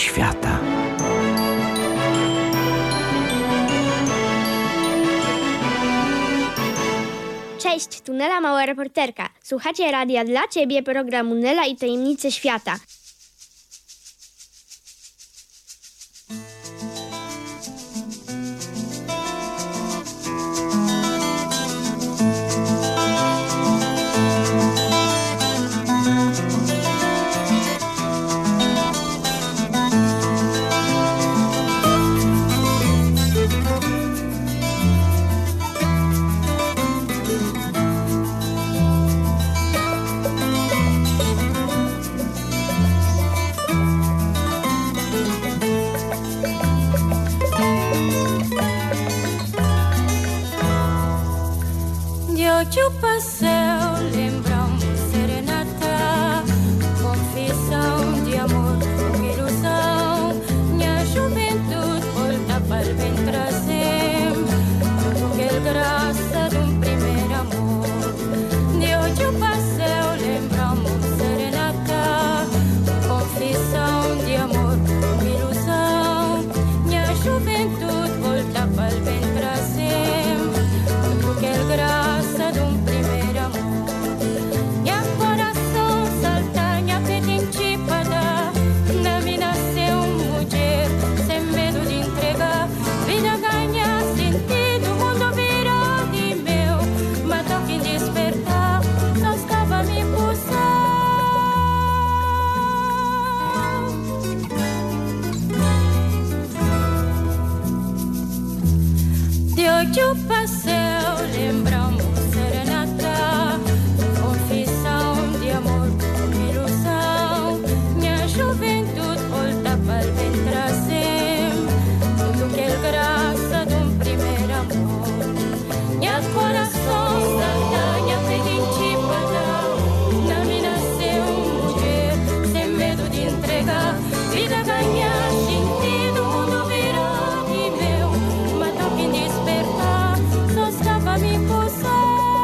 świata. Cześć, tu Nela, mała reporterka. Słuchacie radia dla Ciebie, programu Nela i tajemnice świata. De o passeio lembramos serenata, confissão de amor, ilusão. Minha juventude volta para bem trazer tudo que é graça de primeiro amor. De o passeio lembramos serenata, confissão de amor, ilusão. Minha juventude volta para bem trazer tudo que é graça de primeiro amor. Minha coração salta, minha pele enchipada. Na me nasceu mulher, sem medo de entregar. Vida ganha sentido, mundo virou de meu. Mas toque despertar, só estava me pulsar. De hoje eu passei, lembramos serenata, confissão de amor, ilusão. Minha juventude volta para bem trazer tudo que é graça de primeiro amor. Minha coração salta, minha pele enchipada. Na me nasceu mulher, sem medo de entregar. Vida ganha sentido, mundo virou de meu. Mas toque despertar, só estava me pulsar.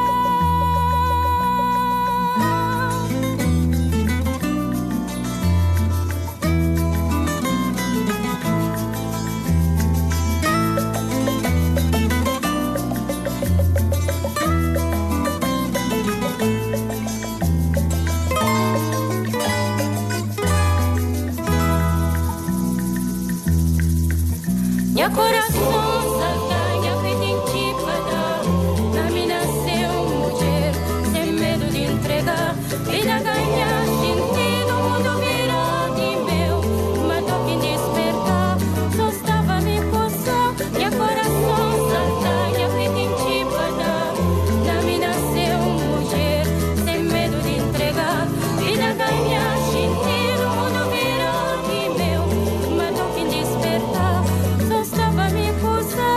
Minha coração salta, minha pele enchipada. Na me nasceu mulher, sem medo de entregar. Vida ganha sentido, mundo virou de meu. Mas toque despertar, só estava me coçar. Minha coração salta, minha pele enchipada. Na me nasceu mulher, sem medo de entregar. Vida ganha sentido, mundo virou de meu. Mas toque despertar, só estava me pulsar.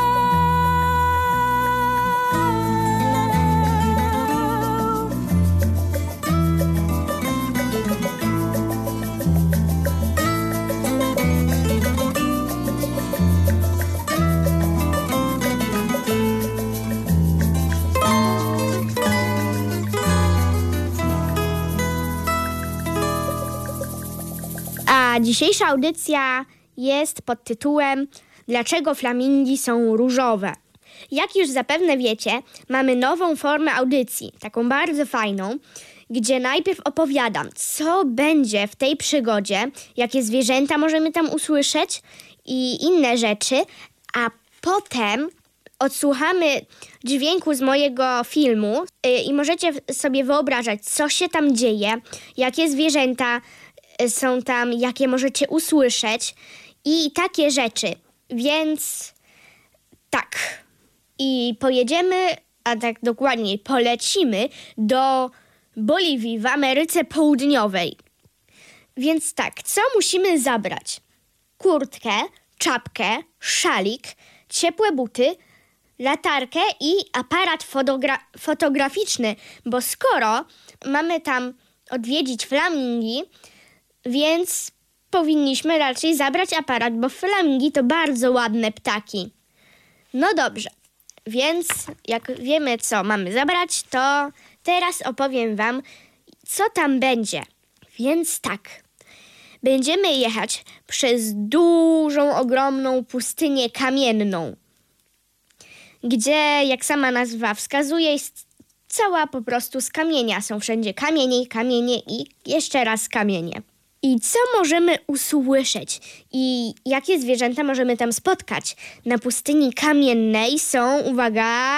A dzisiejsza audycja jest pod tytułem Dlaczego flamingi są różowe? Jak już zapewne wiecie, mamy nową formę audycji, taką bardzo fajną, gdzie najpierw opowiadam, co będzie w tej przygodzie, jakie zwierzęta możemy tam usłyszeć i inne rzeczy, a potem odsłuchamy dźwięku z mojego filmu i możecie sobie wyobrażać, co się tam dzieje, jakie zwierzęta są tam, jakie możecie usłyszeć i takie rzeczy. Więc tak. I pojedziemy, a tak dokładniej polecimy do Boliwii w Ameryce Południowej. Więc tak, co musimy zabrać? Kurtkę, czapkę, szalik, ciepłe buty, latarkę i aparat fotograficzny, bo skoro mamy tam odwiedzić flamingi, więc powinniśmy raczej zabrać aparat, bo flamingi to bardzo ładne ptaki. No dobrze, więc jak wiemy, co mamy zabrać, to teraz opowiem wam, co tam będzie. Więc tak, Będziemy jechać przez dużą, ogromną pustynię kamienną, gdzie, jak sama nazwa wskazuje, jest cała po prostu z kamienia. Są wszędzie kamienie i jeszcze raz kamienie. I co możemy usłyszeć? I jakie zwierzęta możemy tam spotkać? Na pustyni kamiennej są, uwaga,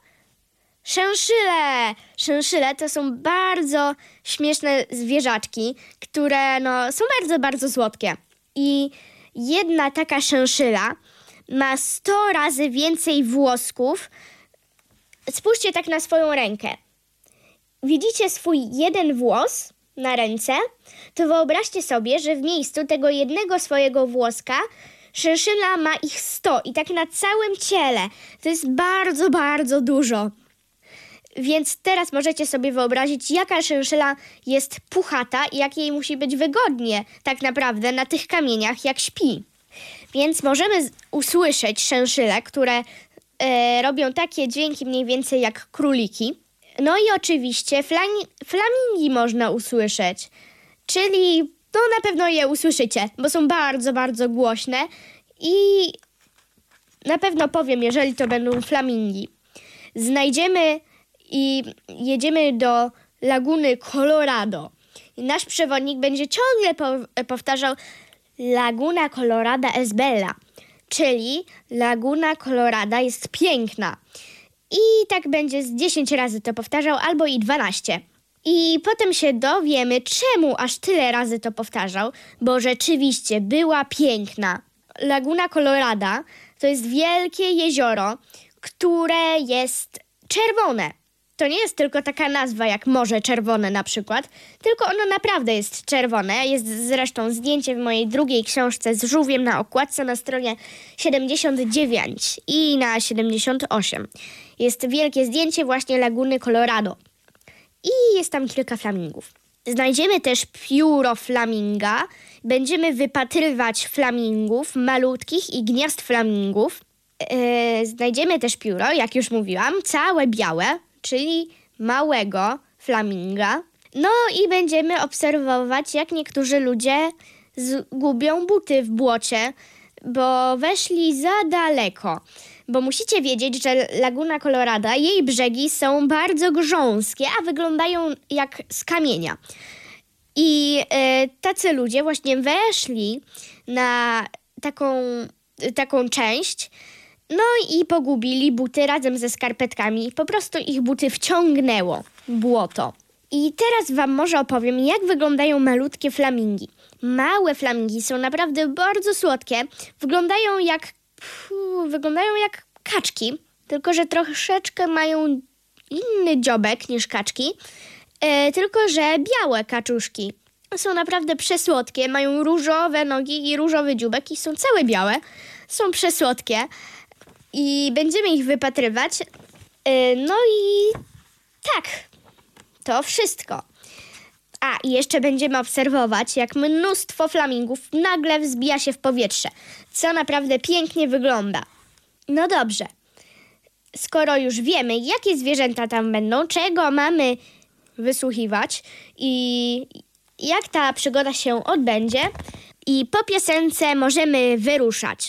szynszyle. Szynszyle to są bardzo śmieszne zwierzaczki, które są bardzo, bardzo słodkie. I jedna taka szynszyla ma 100 razy więcej włosków. Spójrzcie tak na swoją rękę. Widzicie swój jeden włos na ręce? To wyobraźcie sobie, że w miejscu tego jednego swojego włoska szynszyla ma ich 100 i tak na całym ciele. To jest bardzo, bardzo dużo. Więc teraz możecie sobie wyobrazić, jaka szynszyla jest puchata i jak jej musi być wygodnie tak naprawdę na tych kamieniach, jak śpi. Więc możemy usłyszeć szynszyle, które robią takie dźwięki mniej więcej jak króliki. No i oczywiście flamingi można usłyszeć, czyli na pewno je usłyszycie, bo są bardzo, bardzo głośne i na pewno powiem, jeżeli to będą flamingi. Znajdziemy i jedziemy do laguny Colorado. I nasz przewodnik będzie ciągle powtarzał Laguna Colorada es bella, czyli Laguna Colorada jest piękna. I tak będzie z 10 razy to powtarzał, albo i 12. I potem się dowiemy, czemu aż tyle razy to powtarzał, bo rzeczywiście była piękna. Laguna Colorada to jest wielkie jezioro, które jest czerwone. To nie jest tylko taka nazwa jak Morze Czerwone na przykład, tylko ono naprawdę jest czerwone. Jest zresztą zdjęcie w mojej drugiej książce z żółwiem na okładce na stronie 79 i na 78. Jest wielkie zdjęcie właśnie Laguny Colorado i jest tam kilka flamingów. Znajdziemy też pióro flaminga. Będziemy wypatrywać flamingów, malutkich i gniazd flamingów. Znajdziemy też pióro, jak już mówiłam, całe białe, czyli małego flaminga. No i będziemy obserwować, jak niektórzy ludzie zgubią buty w błocie, bo weszli za daleko. Bo musicie wiedzieć, że Laguna Colorado, jej brzegi są bardzo grząskie, a wyglądają jak z kamienia. I tacy ludzie właśnie weszli na taką część, no i pogubili buty razem ze skarpetkami. Po prostu ich buty wciągnęło w błoto. I teraz wam może opowiem, jak wyglądają malutkie flamingi. Małe flamingi są naprawdę bardzo słodkie. Wyglądają jak kaczki, tylko że troszeczkę mają inny dziobek niż kaczki, tylko że białe kaczuszki. Są naprawdę przesłodkie, mają różowe nogi i różowy dzióbek i są całe białe. Są przesłodkie i będziemy ich wypatrywać. No i tak, to wszystko. A, i jeszcze będziemy obserwować, jak mnóstwo flamingów nagle wzbija się w powietrze, co naprawdę pięknie wygląda. No dobrze, skoro już wiemy, jakie zwierzęta tam będą, czego mamy wysłuchiwać i jak ta przygoda się odbędzie, i po piosence możemy wyruszać.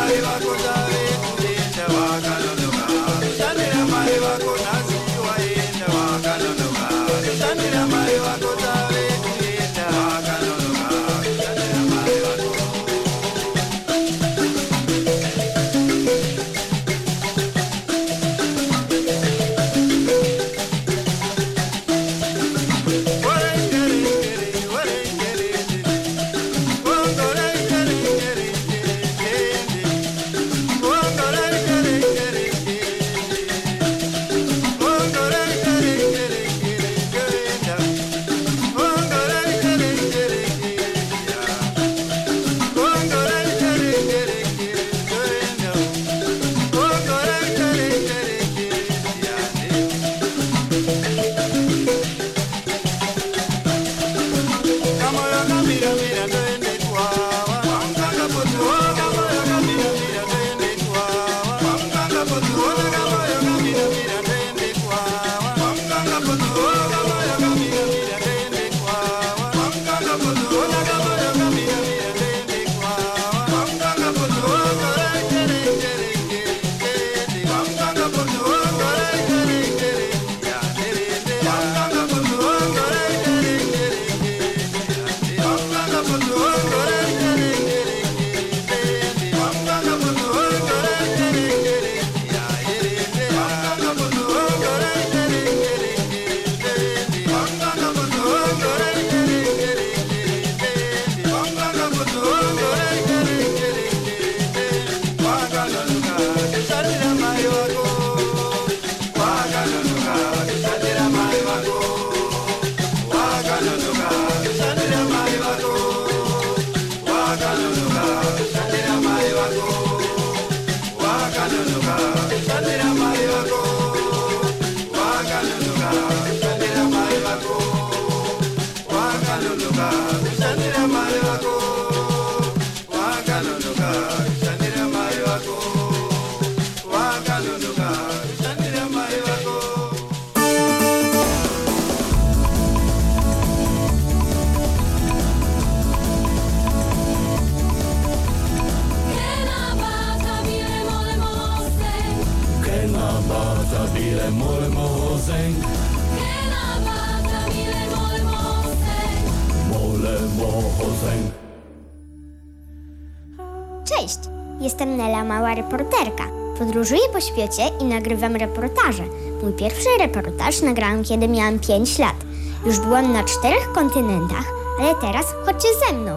Cześć, jestem Nela, mała reporterka. Podróżuję po świecie i nagrywam reportaże. Mój pierwszy reportaż nagrałam, kiedy miałam 5 lat. Już byłam na 4 kontynentach, ale teraz chodźcie ze mną.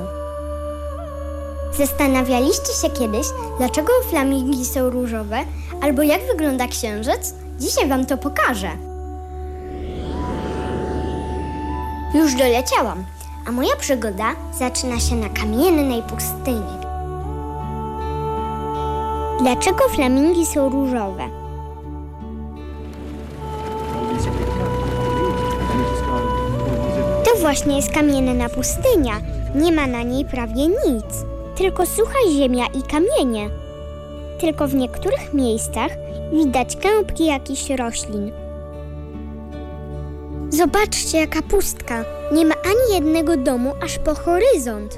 Zastanawialiście się kiedyś, dlaczego flamingi są różowe, albo jak wygląda księżyc? Dzisiaj wam to pokażę. Już doleciałam, a moja przygoda zaczyna się na kamiennej pustyni. Dlaczego flamingi są różowe? To właśnie jest kamienna pustynia. Nie ma na niej prawie nic. Tylko sucha ziemia i kamienie. Tylko w niektórych miejscach widać kępki jakichś roślin. Zobaczcie, jaka pustka. Nie ma ani jednego domu aż po horyzont.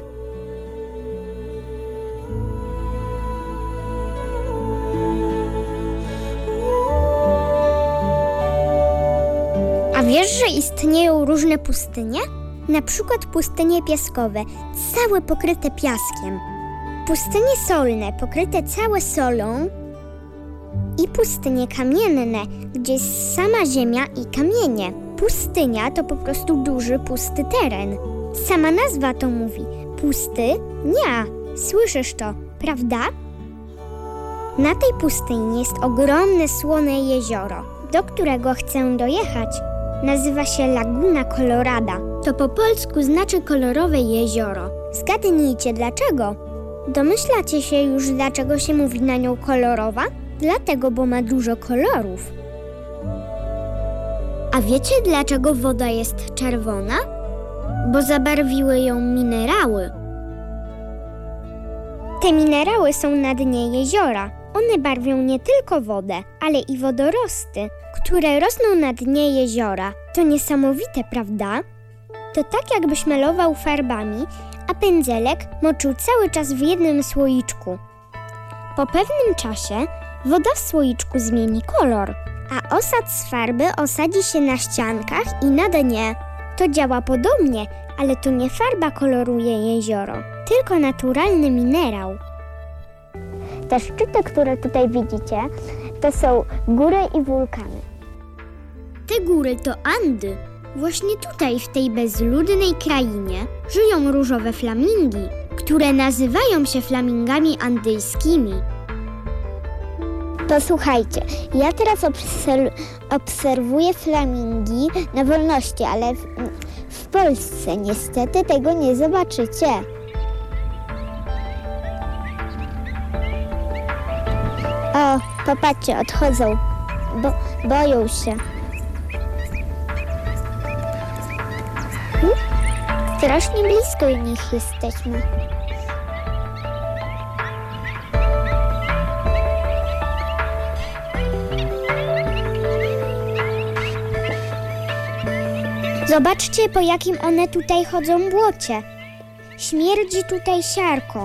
A wiesz, że istnieją różne pustynie? Na przykład pustynie piaskowe, całe pokryte piaskiem. Pustynie solne, pokryte całe solą. I pustynie kamienne, gdzie jest sama ziemia i kamienie. Pustynia to po prostu duży, pusty teren. Sama nazwa to mówi. Pustynia. Słyszysz to, prawda? Na tej pustyni jest ogromne, słone jezioro, do którego chcę dojechać. Nazywa się Laguna Colorada. To po polsku znaczy kolorowe jezioro. Zgadnijcie dlaczego? Domyślacie się już, dlaczego się mówi na nią kolorowa? Dlatego, bo ma dużo kolorów. A wiecie, dlaczego woda jest czerwona? Bo zabarwiły ją minerały. Te minerały są na dnie jeziora. One barwią nie tylko wodę, ale i wodorosty, które rosną na dnie jeziora. To niesamowite, prawda? To tak, jakbyś malował farbami, a pędzelek moczył cały czas w jednym słoiczku. Po pewnym czasie woda w słoiczku zmieni kolor, a osad z farby osadzi się na ściankach i na dnie. To działa podobnie, ale to nie farba koloruje jezioro, tylko naturalny minerał. Te szczyty, które tutaj widzicie, to są góry i wulkany. Te góry to Andy. Właśnie tutaj, w tej bezludnej krainie, żyją różowe flamingi, które nazywają się flamingami andyjskimi. Posłuchajcie, ja teraz obserwuję flamingi na wolności, ale w Polsce niestety tego nie zobaczycie. O, popatrzcie, odchodzą, boją się. Strasznie blisko nich jesteśmy. Zobaczcie, po jakim one tutaj chodzą błocie. Śmierdzi tutaj siarką.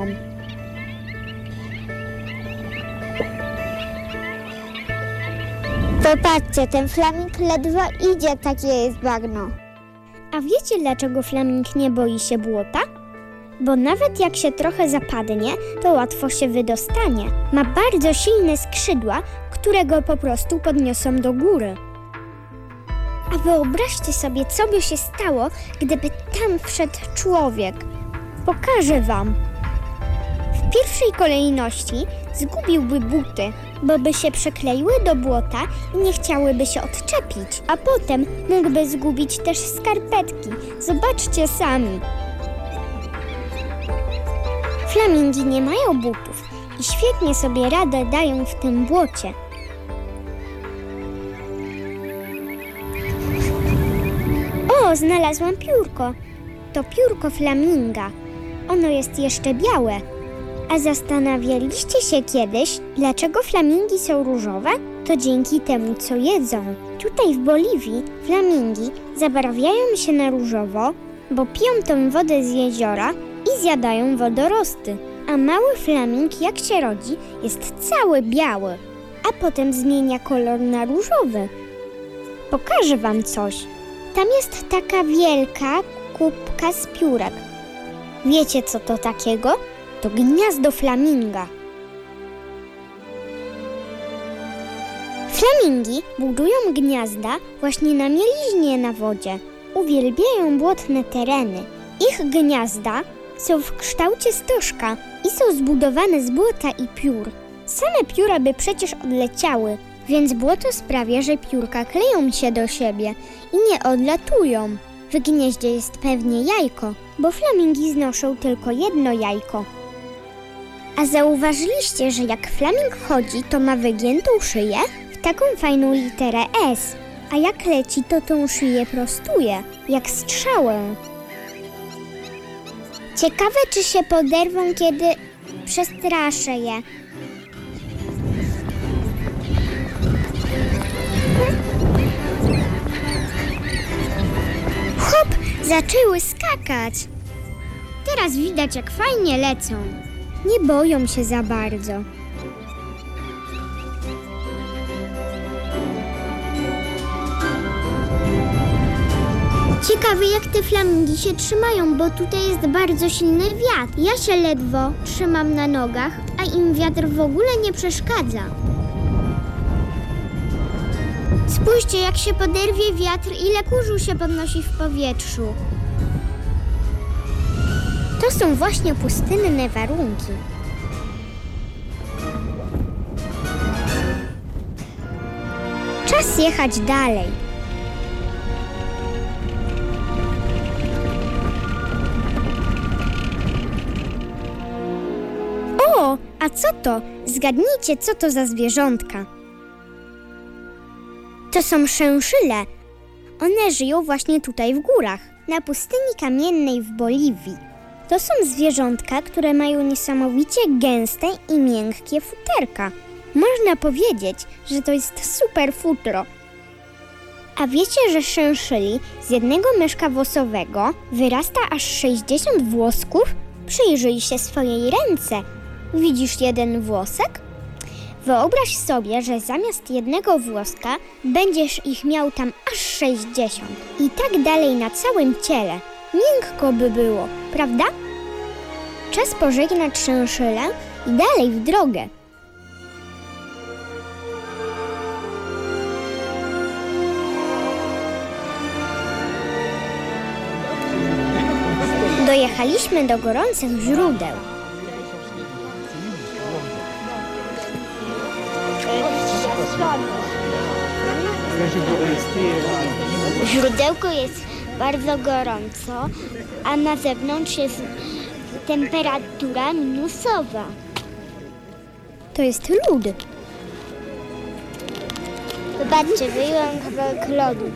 Popatrzcie, ten flaming ledwo idzie, takie jest bagno. A wiecie, dlaczego flaming nie boi się błota? Bo nawet jak się trochę zapadnie, to łatwo się wydostanie. Ma bardzo silne skrzydła, które go po prostu podniosą do góry. A wyobraźcie sobie, co by się stało, gdyby tam wszedł człowiek. Pokażę wam. W pierwszej kolejności zgubiłby buty, bo by się przykleiły do błota i nie chciałyby się odczepić. A potem mógłby zgubić też skarpetki. Zobaczcie sami. Flamingi nie mają butów i świetnie sobie radę dają w tym błocie. O, znalazłam piórko. To piórko flaminga. Ono jest jeszcze białe. A zastanawialiście się kiedyś, dlaczego flamingi są różowe? To dzięki temu, co jedzą. Tutaj w Boliwii flamingi zabarwiają się na różowo, bo piją tą wodę z jeziora i zjadają wodorosty. A mały flaming, jak się rodzi, jest cały biały, a potem zmienia kolor na różowy. Pokażę wam coś. Tam jest taka wielka kubka z piórek. Wiecie, co to takiego? To gniazdo flaminga. Flamingi budują gniazda właśnie na mieliźnie na wodzie. Uwielbiają błotne tereny. Ich gniazda są w kształcie stożka i są zbudowane z błota i piór. Same pióra by przecież odleciały, więc błoto sprawia, że piórka kleją się do siebie i nie odlatują. W gnieździe jest pewnie jajko, bo flamingi znoszą tylko jedno jajko. A zauważyliście, że jak flaming chodzi, to ma wygiętą szyję? W taką fajną literę S. A jak leci, to tą szyję prostuje, jak strzałę. Ciekawe, czy się poderwą, kiedy przestraszę je. Hop! Zaczęły skakać. Teraz widać, jak fajnie lecą. Nie boją się za bardzo. Ciekawe, jak te flamingi się trzymają, bo tutaj jest bardzo silny wiatr. Ja się ledwo trzymam na nogach, a im wiatr w ogóle nie przeszkadza. Spójrzcie, jak się poderwie wiatr, ile kurzu się podnosi w powietrzu. To są właśnie pustynne warunki. Czas jechać dalej. O, a co to? Zgadnijcie, co to za zwierzątka. To są szynszyle. One żyją właśnie tutaj w górach, na pustyni kamiennej w Boliwii. To są zwierzątka, które mają niesamowicie gęste i miękkie futerka. Można powiedzieć, że to jest super futro. A wiecie, że szynszyli z jednego myszka włosowego wyrasta aż 60 włosków? Przyjrzyj się swojej ręce. Widzisz jeden włosek? Wyobraź sobie, że zamiast jednego włoska będziesz ich miał tam aż 60. I tak dalej na całym ciele. Miękko by było, prawda? Czas pożegnać szynszylę i dalej w drogę. Dojechaliśmy do gorących źródeł. Źródełko jest bardzo gorąco, a na zewnątrz jest temperatura minusowa. To jest lód. Zobaczcie, wyjąłem kawałek lodu.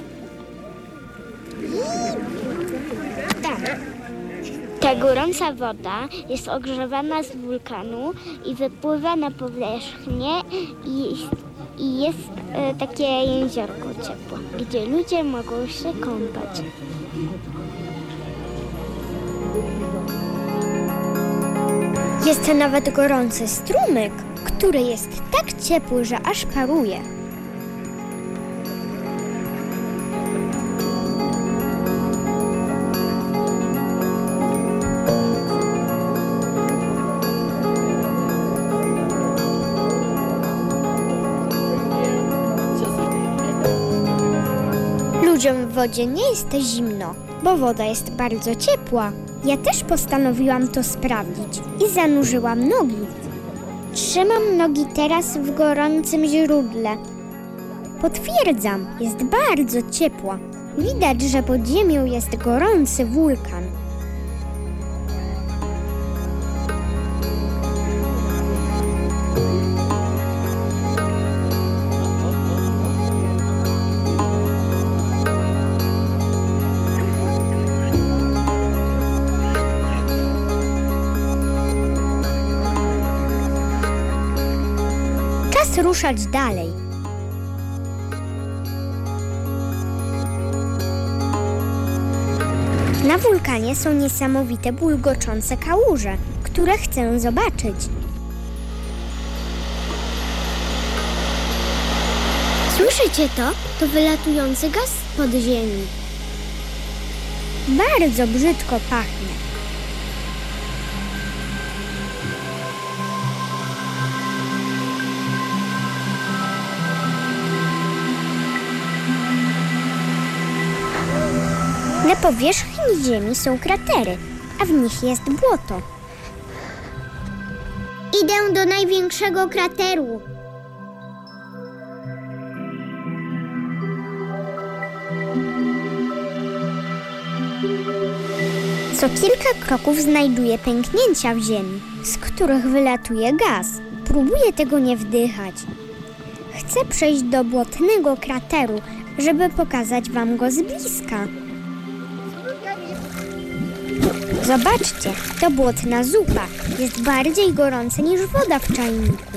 Tak. Ta gorąca woda jest ogrzewana z wulkanu i wypływa na powierzchnię i jest takie jeziorko ciepłe, gdzie ludzie mogą się kąpać. Jest nawet gorący strumyk, który jest tak ciepły, że aż paruje. Ludziom w wodzie nie jest zimno, bo woda jest bardzo ciepła. Ja też postanowiłam to sprawdzić i zanurzyłam nogi. Trzymam nogi teraz w gorącym źródle. Potwierdzam, jest bardzo ciepła. Widać, że pod ziemią jest gorący wulkan. Czas ruszać dalej. Na wulkanie są niesamowite bulgoczące kałuże, które chcę zobaczyć. Słyszycie to? To wylatujący gaz spod ziemi. Bardzo brzydko pachnie. Na powierzchni ziemi są kratery, a w nich jest błoto. Idę do największego krateru. Co kilka kroków znajduję pęknięcia w ziemi, z których wylatuje gaz. Próbuję tego nie wdychać. Chcę przejść do błotnego krateru, żeby pokazać wam go z bliska. Zobaczcie, to błotna zupa jest bardziej gorąca niż woda w czajniku.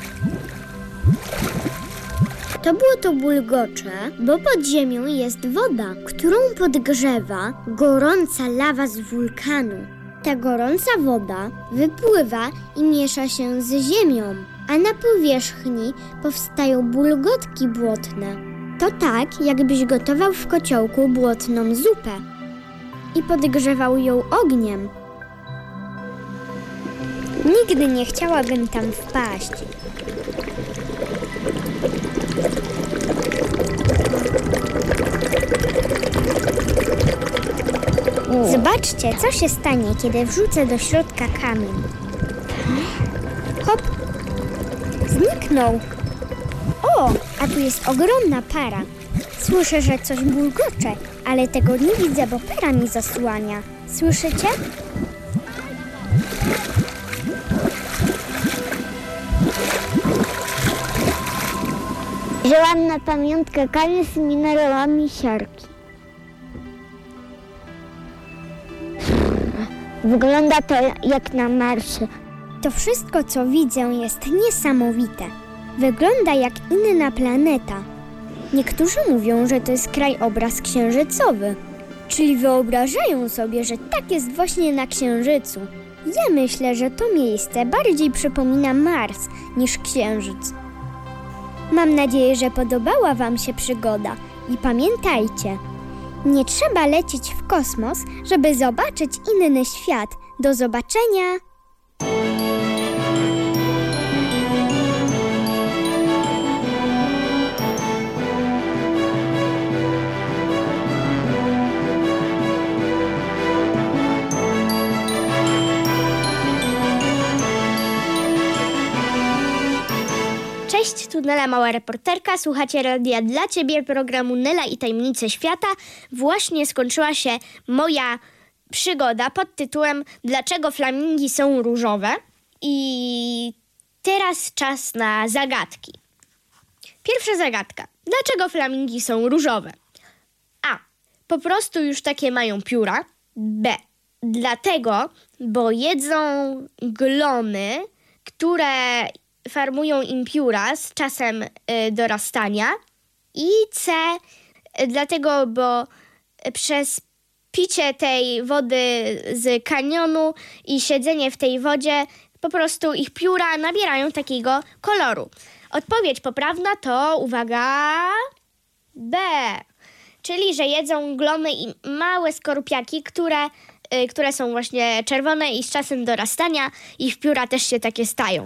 To błoto bulgocze, bo pod ziemią jest woda, którą podgrzewa gorąca lawa z wulkanu. Ta gorąca woda wypływa i miesza się z ziemią, a na powierzchni powstają bulgotki błotne. To tak, jakbyś gotował w kociołku błotną zupę i podgrzewał ją ogniem. Nigdy nie chciałabym tam wpaść. Zobaczcie, co się stanie, kiedy wrzucę do środka kamień. Hop! Zniknął. O, a tu jest ogromna para. Słyszę, że coś bulgocze, ale tego nie widzę, bo para mi zasłania. Słyszycie? Wzięłam na pamiątkę kamień z minerałami siarki. Wygląda to jak na Marsie. To wszystko, co widzę, jest niesamowite. Wygląda jak inna planeta. Niektórzy mówią, że to jest krajobraz księżycowy, czyli wyobrażają sobie, że tak jest właśnie na Księżycu. Ja myślę, że to miejsce bardziej przypomina Mars niż Księżyc. Mam nadzieję, że podobała Wam się przygoda i pamiętajcie, nie trzeba lecieć w kosmos, żeby zobaczyć inny świat. Do zobaczenia! Cześć, tu Nela, mała reporterka. Słuchacie Radia dla Ciebie, programu Nela i Tajemnice Świata. Właśnie skończyła się moja przygoda pod tytułem Dlaczego flamingi są różowe? I teraz czas na zagadki. Pierwsza zagadka. Dlaczego flamingi są różowe? A. Po prostu już takie mają pióra. B. Dlatego, bo jedzą glony, które farmują im pióra z czasem dorastania. I C. Dlatego, bo przez picie tej wody z kanionu i siedzenie w tej wodzie po prostu ich pióra nabierają takiego koloru. Odpowiedź poprawna to, uwaga, B. Czyli, że jedzą glony i małe skorupiaki, które są właśnie czerwone i z czasem dorastania ich pióra też się takie stają.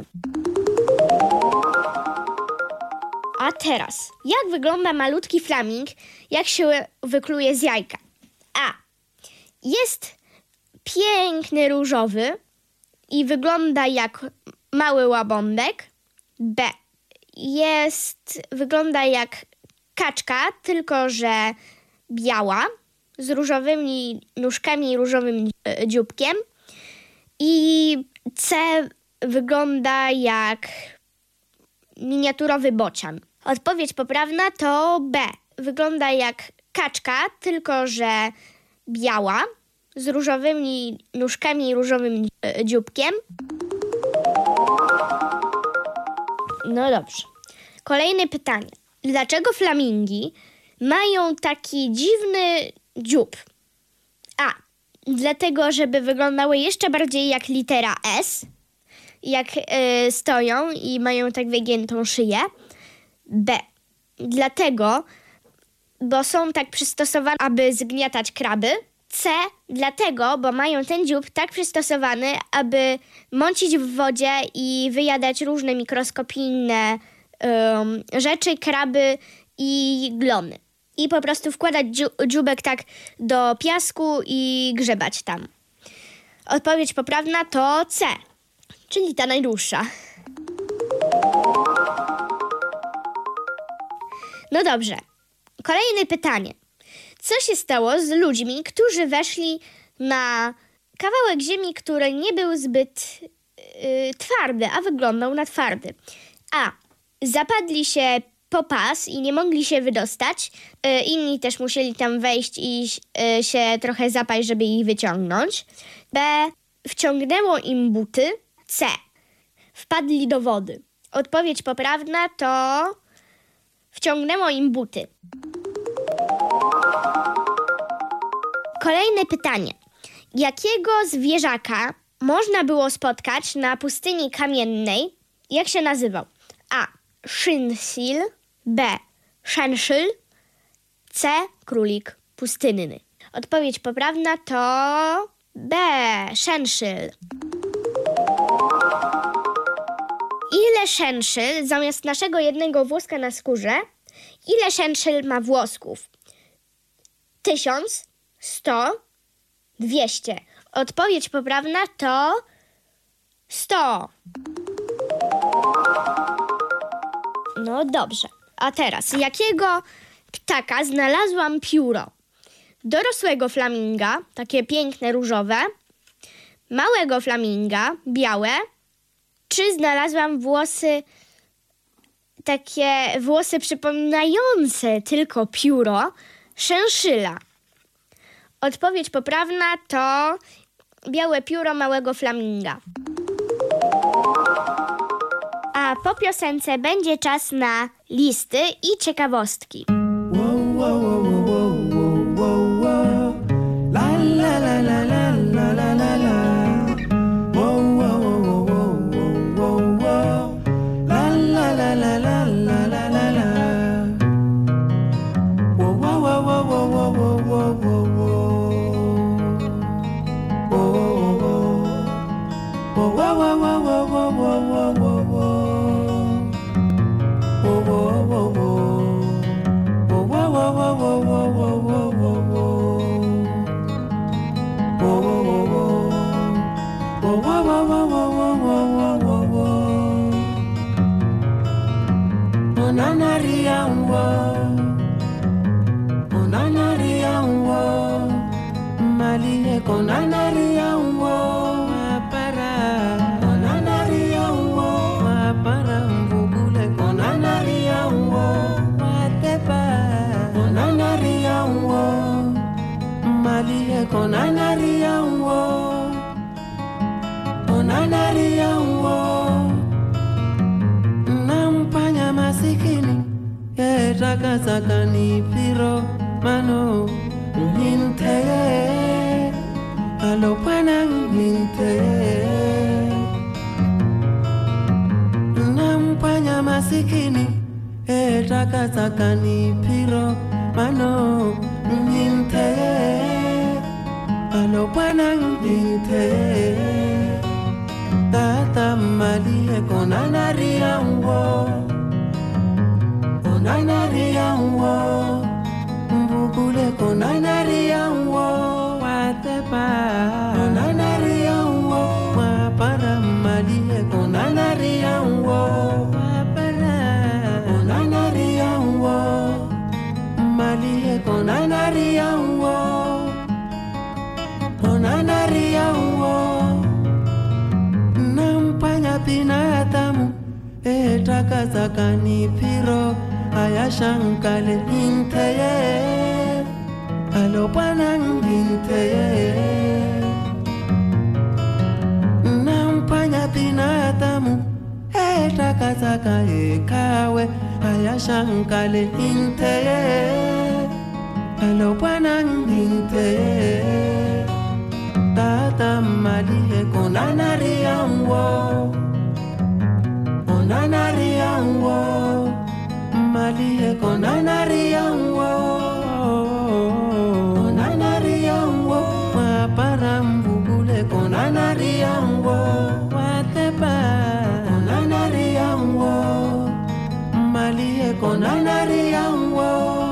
A teraz, jak wygląda malutki flaming, jak się wykluje z jajka? A. Jest piękny różowy i wygląda jak mały łabądek. B. Wygląda jak kaczka, tylko że biała, z różowymi nóżkami i różowym dzióbkiem. I C. Wygląda jak miniaturowy bocian. Odpowiedź poprawna to B. Wygląda jak kaczka, tylko że biała, z różowymi nóżkami i różowym dzióbkiem. No dobrze. Kolejne pytanie. Dlaczego flamingi mają taki dziwny dziób? A. Dlatego, żeby wyglądały jeszcze bardziej jak litera S, jak stoją i mają tak wygiętą szyję. B. Dlatego, bo są tak przystosowane, aby zgniatać kraby. C. Dlatego, bo mają ten dziób tak przystosowany, aby mącić w wodzie i wyjadać różne mikroskopijne rzeczy, kraby i glony. I po prostu wkładać dzióbek tak do piasku i grzebać tam. Odpowiedź poprawna to C, czyli ta najdłuższa. No dobrze. Kolejne pytanie. Co się stało z ludźmi, którzy weszli na kawałek ziemi, który nie był zbyt twardy, a wyglądał na twardy? A. Zapadli się po pas i nie mogli się wydostać. Inni też musieli tam wejść i się trochę zapaść, żeby ich wyciągnąć. B. Wciągnęło im buty. C. Wpadli do wody. Odpowiedź poprawna to wciągnęło im buty. Kolejne pytanie. Jakiego zwierzaka można było spotkać na pustyni kamiennej? Jak się nazywał? A. Szynszyl. B. Szynszyl. C. Królik pustynny. Odpowiedź poprawna to B. Szynszyl. Ile szynszyl zamiast naszego jednego włoska na skórze, ile szynszyl ma włosków? 1000, 100, 200. Odpowiedź poprawna to 100. No dobrze. A teraz, jakiego ptaka znalazłam pióro? Dorosłego flaminga, takie piękne różowe, małego flaminga, białe, czy znalazłam takie włosy przypominające tylko pióro, szynszyla? Odpowiedź poprawna to białe pióro małego flaminga. A po piosence będzie czas na listy i ciekawostki. La la la la la la la la la. onanaria wo, onanaria wo, malie konanaria wo, para onanaria wo, para mbugule konanaria wo, watepa onanaria wo, malie konanaria wo, onanaria wo. Nampanya masikini takasakani piro mano hinte alo panang hinte nampanya masikini takasakani piro mano hinte alo panang hinte tata malie konanaria wo, onanaria wo, mbugule konanaria wo, watepa onanaria wo, wapara malie konanaria wo, wapara onanaria wo, malie konanaria wo, onanaria wo. Nampanya binadamu takasakani piro ayashankale inteye alopanang inteye nampanya binadamu takasaka ekawe ayashankale inteye alopanang inteye tata malie konanaria wo, onanaria wo, malie konanaria wo, onanaria wo, para mbugule konanaria wo, watepa onanaria wo, malie konanaria wo,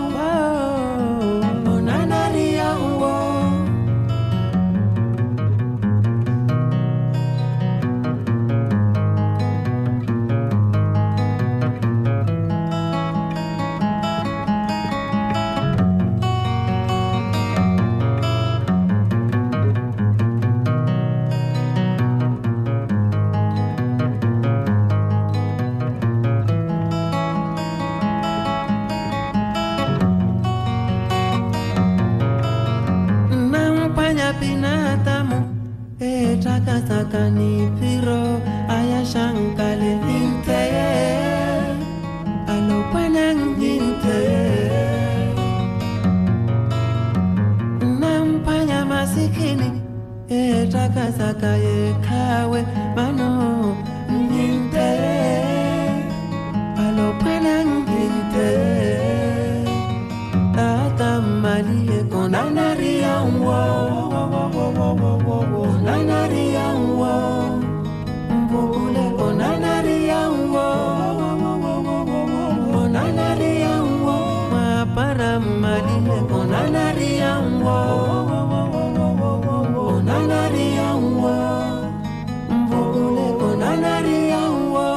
onanaria wo. Binadamu takasakani piro ayashankale inteye alopanang inteye nampanya masikini takasaka ekawe mano inteye alopanang inteye tata malie konanaria wo, onanaria wo, mbugule konanaria wo, onanaria wo, para malie konanaria wo, onanaria wo, mbugule konanaria wo,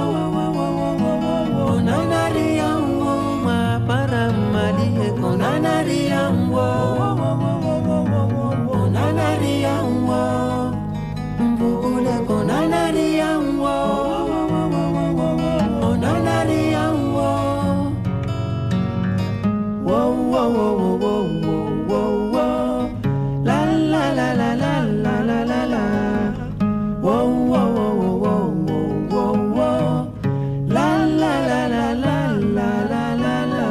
onanaria wo, para malie konanaria wo, onanaria wo, mbugule konanaria wo, onanaria wo, wo wo wo wo wo wo, la la la la la la la la la, wo wo wo wo wo wo, la la la la la la la la la.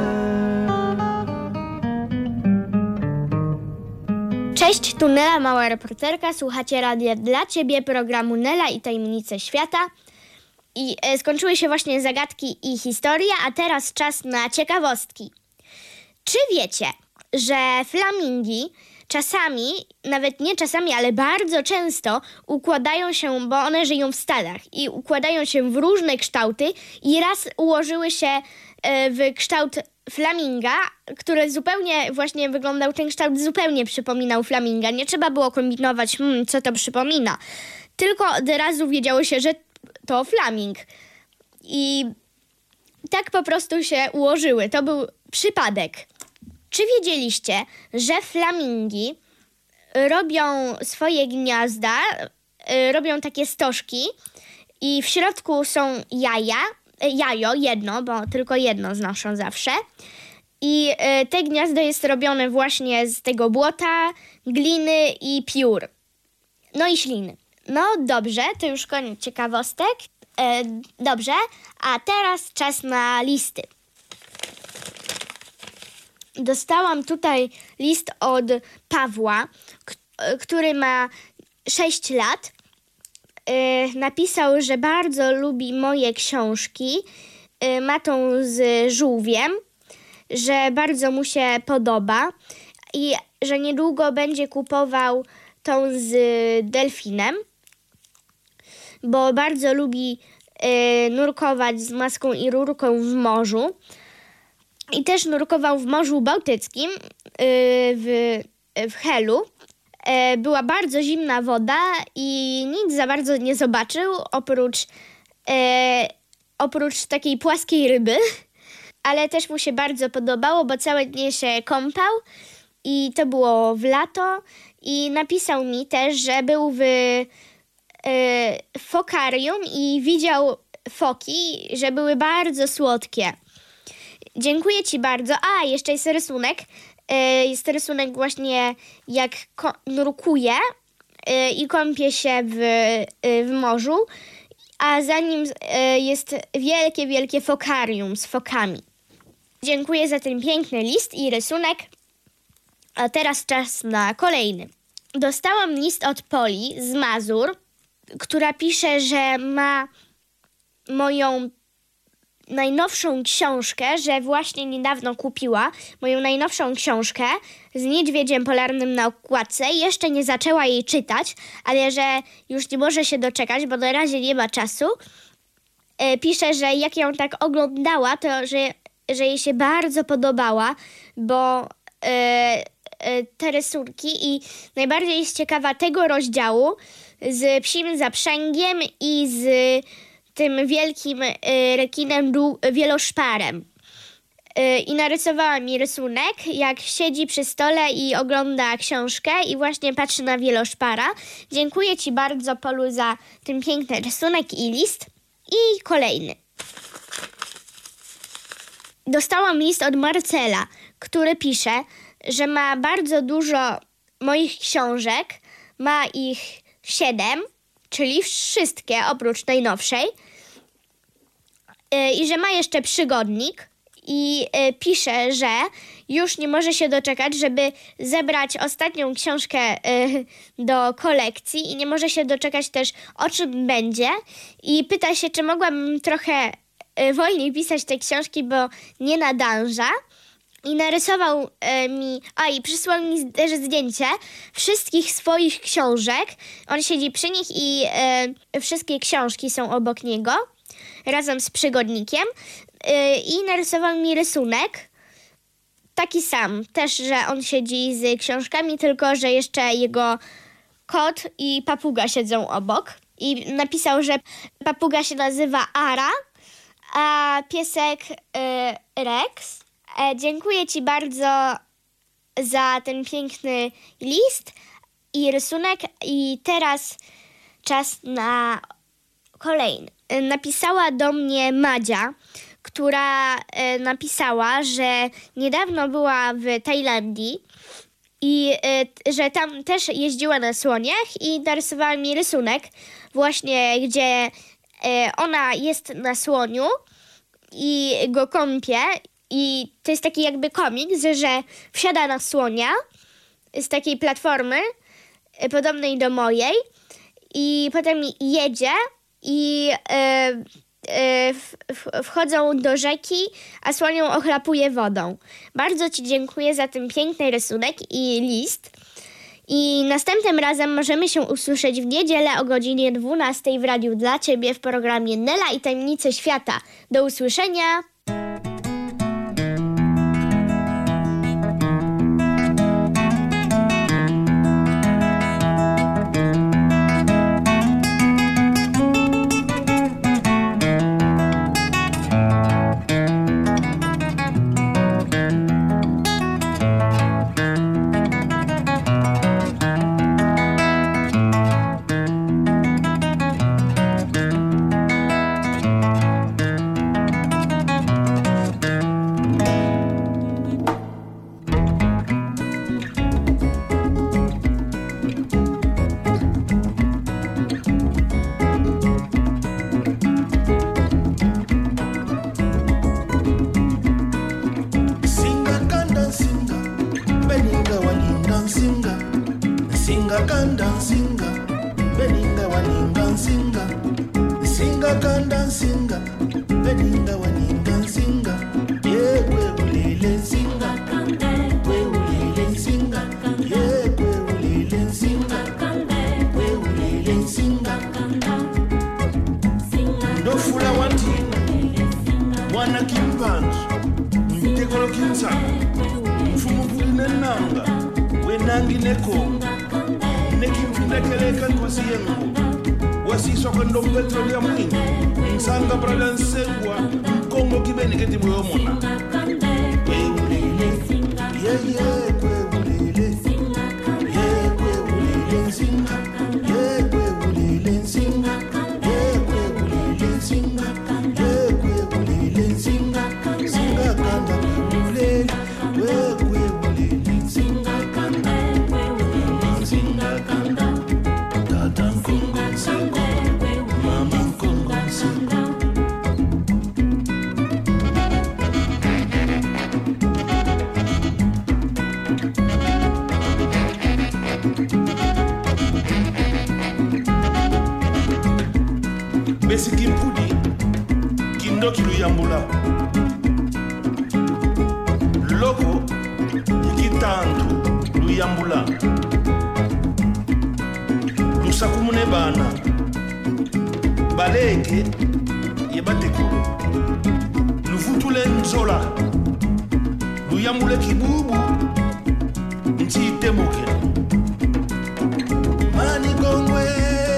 Cześć, tu Nela, mała reporterka. Słuchacie radia dla Ciebie, programu Nela i tajemnice świata. I skończyły się właśnie zagadki i historia, a teraz czas na ciekawostki. Czy wiecie, że flamingi czasami, nawet nie czasami, ale bardzo często układają się, bo one żyją w stadach i układają się w różne kształty i raz ułożyły się w kształt flaminga, który zupełnie właśnie wyglądał, ten kształt zupełnie przypominał flaminga. Nie trzeba było kombinować, co to przypomina. Tylko od razu wiedziało się, że to flaming. I tak po prostu się ułożyły. To był przypadek. Czy wiedzieliście, że flamingi robią swoje gniazda, robią takie stożki i w środku są jajo jedno, bo tylko jedno znoszą zawsze. I te gniazdo jest robione właśnie z tego błota, gliny i piór. No i śliny. No dobrze, to już koniec ciekawostek. Dobrze, a teraz czas na listy. Dostałam tutaj list od Pawła, który ma 6 lat. Napisał, że bardzo lubi moje książki. Ma tą z żółwiem, że bardzo mu się podoba i że niedługo będzie kupował tą z delfinem, bo bardzo lubi nurkować z maską i rurką w morzu. I też nurkował w Morzu Bałtyckim, w Helu. Była bardzo zimna woda i nic za bardzo nie zobaczył, oprócz takiej płaskiej ryby. Ale też mu się bardzo podobało, bo całe dnie się kąpał i to było w lato. I napisał mi też, że był w fokarium i widział foki, że były bardzo słodkie. Dziękuję Ci bardzo. A, jeszcze jest rysunek. Jest rysunek właśnie jak nurkuje i kąpie się w morzu, a za nim jest wielkie, wielkie fokarium z fokami. Dziękuję za ten piękny list i rysunek. A teraz czas na kolejny. Dostałam list od Poli z Mazur, która pisze, że ma moją najnowszą książkę, że właśnie niedawno kupiła moją najnowszą książkę z niedźwiedziem polarnym na okładce. Jeszcze nie zaczęła jej czytać, ale że już nie może się doczekać, bo na razie nie ma czasu. Pisze, że jak ją tak oglądała, to że jej się bardzo podobała, bo te rysunki i najbardziej jest ciekawa tego rozdziału z psim zaprzęgiem i z tym wielkim rekinem wieloszparem. I narysowała mi rysunek, jak siedzi przy stole i ogląda książkę i właśnie patrzy na wieloszpara. Dziękuję Ci bardzo, Polu, za ten piękny rysunek i list. I kolejny. Dostałam list od Marcela, który pisze, że ma bardzo dużo moich książek. Ma ich 7, czyli wszystkie oprócz najnowszej. I że ma jeszcze przygodnik i pisze, że już nie może się doczekać, żeby zebrać ostatnią książkę do kolekcji i nie może się doczekać też, o czym będzie. I pyta się, czy mogłabym trochę wolniej pisać te książki, bo nie nadąża. I narysował i przysłał mi też zdjęcie wszystkich swoich książek. On siedzi przy nich i wszystkie książki są obok niego, razem z przygodnikiem. I narysował mi rysunek, taki sam. Też, że on siedzi z książkami, tylko że jeszcze jego kot i papuga siedzą obok. I napisał, że papuga się nazywa Ara, a piesek Rex. Dziękuję Ci bardzo za ten piękny list i rysunek. I teraz czas na kolejny. Napisała do mnie Madzia, która napisała, że niedawno była w Tajlandii i że tam też jeździła na słoniach i narysowała mi rysunek właśnie, gdzie ona jest na słoniu i go kąpie. I to jest taki jakby komiks, że wsiada na słonia z takiej platformy podobnej do mojej i potem jedzie i wchodzą do rzeki, a słoń ją ochlapuje wodą. Bardzo Ci dziękuję za ten piękny rysunek i list. I następnym razem możemy się usłyszeć w niedzielę o godzinie 12 w Radiu dla Ciebie w programie Nela i Tajemnice Świata. Do usłyszenia! kanda nsinga beninga waninga nsinga singa kanda nsinga beninga waninga nsinga yekwe ulile nsinga kwe ulile nsinga yekwe ulile nsinga kwe ulile nsinga ndofula wantina mwana kimpanzu mtekolo kinsanga mfumukuli nenanga wenangi nekonga nekimfundekeleka nkosi yengu wasiswa kwendo mpetro ya mwingi nsanga brada nsegwa mkongo kibeni keti mwomona kwe ulile kwe ulile kwe ulile nsinga kwe ulile nsinga kwe ulile nsinga kwe ulile nsinga singa kanda kwe ulile kwe ulile nsinga kanda nsinga kanda tata nkongo nsego mama nkongo nsego besi kimpudi kindo kiluyambula loko ikitantu luyambula lusakumune bana baleke yebatekulu luvutule nzola luyambule kibubu ntitemuke mani kongwe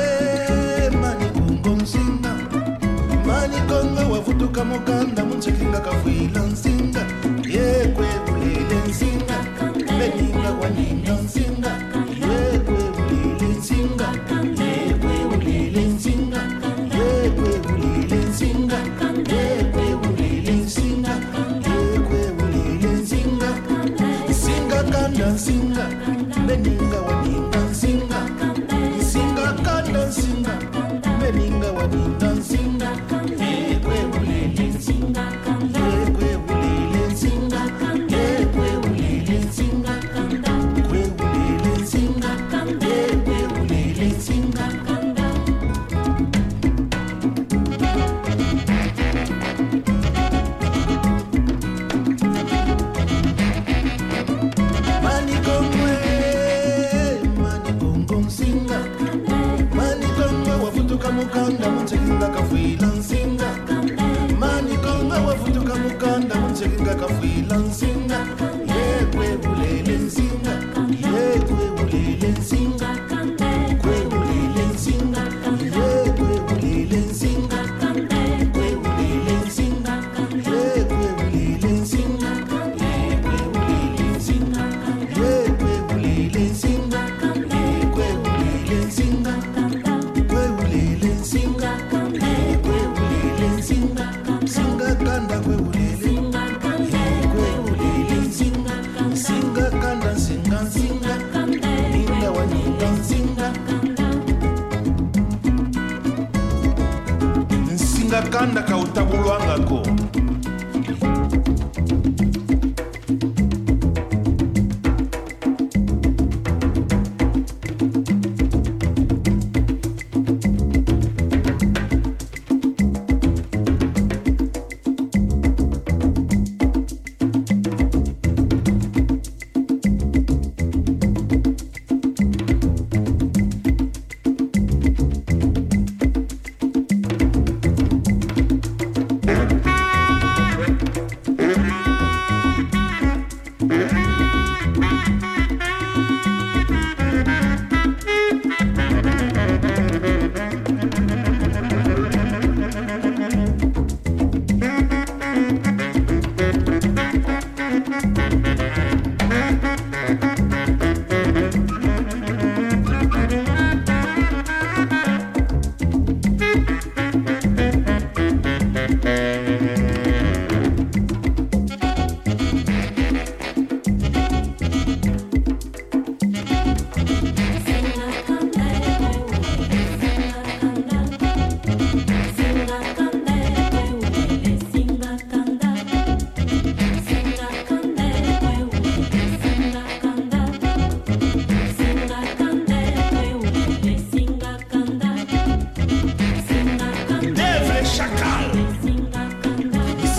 nsinga mani kongwe wavutuka mukanda munchekinga kafuila nsinga yekwe ulile nsinga beninga waninga nsinga yekwe ulile nsinga yekwe ulile nsinga yekwe ulile nsinga yekwe ulile nsinga yekwe ulile nsinga nsinga kanda nsinga beninga waninga nsinga nsinga kanda nsinga beninga waninga nsinga yekwe ulile nsinga yekwe ulile nsinga yekwe ulile nsinga kwe ulile nsinga yekwe ulile nsinga mani kongwe nsinga mani kongwe wavutuka mukanda munchekinga kafuila nsinga mani kongwe wavutuka mukanda munchekinga kafuila nsinga